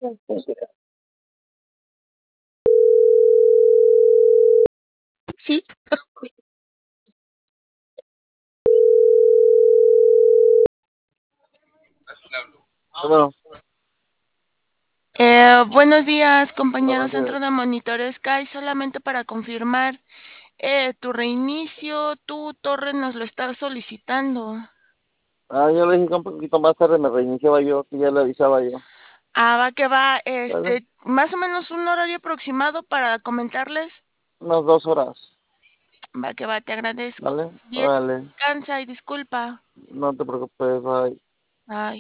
Sí. Bueno, Buenos días, buenos compañero días. Centro de Monitoreo Sky. Solamente para confirmar tu reinicio, tu torre nos lo está solicitando. Yo le dije que un poquito más tarde me reiniciaba yo, que ya le avisaba yo. Va que va, ¿Vale? más o menos un horario aproximado para comentarles. Unas 2 horas, Va que va, te agradezco. ¿vale? Bien, Órale, descansa y disculpa. no te preocupes, bye. Bye.